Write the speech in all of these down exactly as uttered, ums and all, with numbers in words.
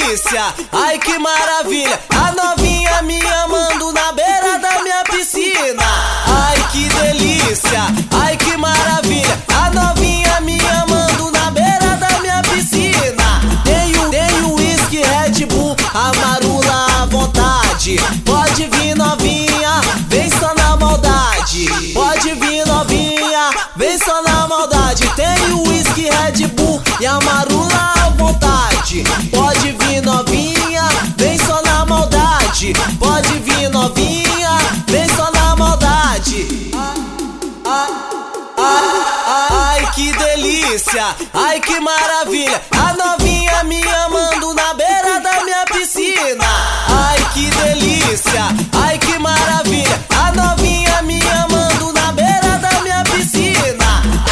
delícia, ai que maravilha. A novinha me amando na beira da minha piscina. Ai que delícia, ai que maravilha. A novinha me amando na beira da minha piscina. Tenho, tenho whisky, Red Bull, a marula à vontade. Pode vir novinha, vem só na maldade. Pode vir novinha, vem só na maldade. Tenho whisky, Red Bull e a marula à vontade. Pode vir novinha, vem só na maldade. Pode vir novinha, vem só na maldade. Ai, ai, ai, ai que delícia, ai que maravilha. A novinha me amando na beira da minha piscina. Ai que delícia, ai que maravilha. A novinha me amando na beira da minha piscina.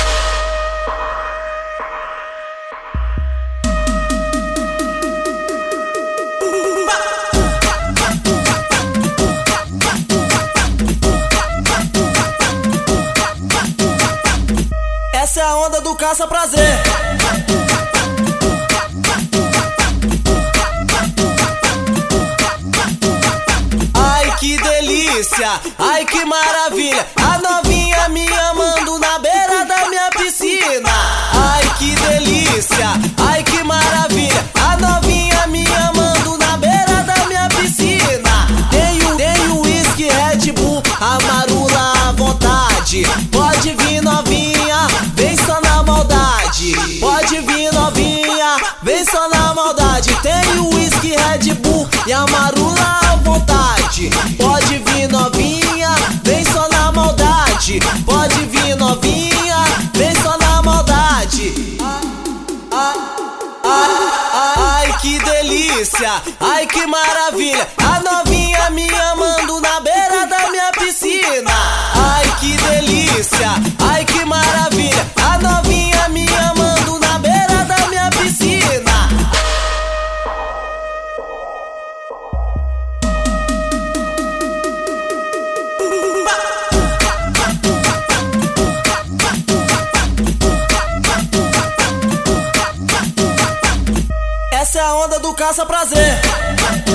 Essa é a onda do caça-prazer. Ai que delícia, ai que maravilha. A novinha me amando na beira da minha piscina. Ai que delícia, ai que maravilha. A novinha me amando na beira da minha piscina. Tenho, tenho whisky, Red Bull, a marula à vontade. Pode vir novinha, vem só na maldade. Pode vir novinha, vem só na maldade. Tenho whisky, Red Bull e a marula à vontade. Pode vir novinha, vem só na maldade. Pode vir novinha, vem só na maldade. Ai, ai, ai, ai que delícia, ai que maravilha. A novinha me amando na beira da minha piscina. Ai que delícia, ai que maravilha. A novinha me amando na beira da minha piscina. Essa é a onda do caça-prazer.